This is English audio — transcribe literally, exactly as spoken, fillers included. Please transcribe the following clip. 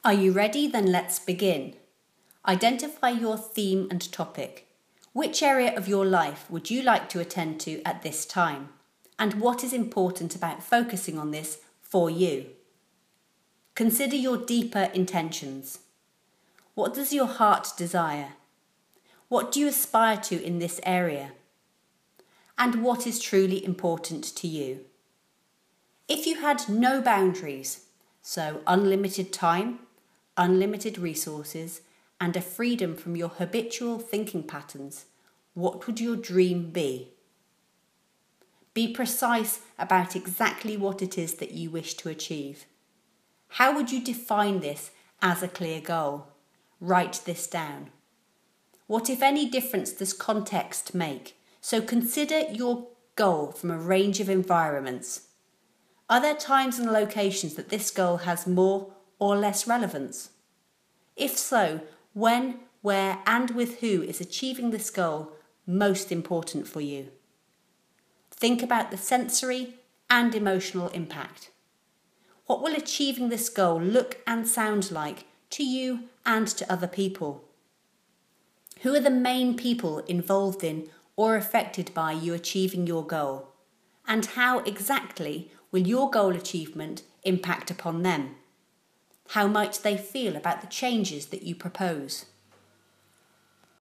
Are you ready? Then let's begin. Identify your theme and topic. Which area of your life would you like to attend to at this time? And what is important about focusing on this for you? Consider your deeper intentions. What does your heart desire? What do you aspire to in this area? And what is truly important to you? If you had no boundaries, so unlimited time, unlimited resources, and a freedom from your habitual thinking patterns, what would your dream be? Be precise about exactly what it is that you wish to achieve. How would you define this as a clear goal? Write this down. What, if any, difference does context make? So consider your goal from a range of environments. Are there times and locations that this goal has more or less relevance? If so, when, where, and with who is achieving this goal most important for you? Think about the sensory and emotional impact. What will achieving this goal look and sound like to you and to other people? Who are the main people involved in or affected by you achieving your goal? And how exactly will your goal achievement impact upon them? How might they feel about the changes that you propose?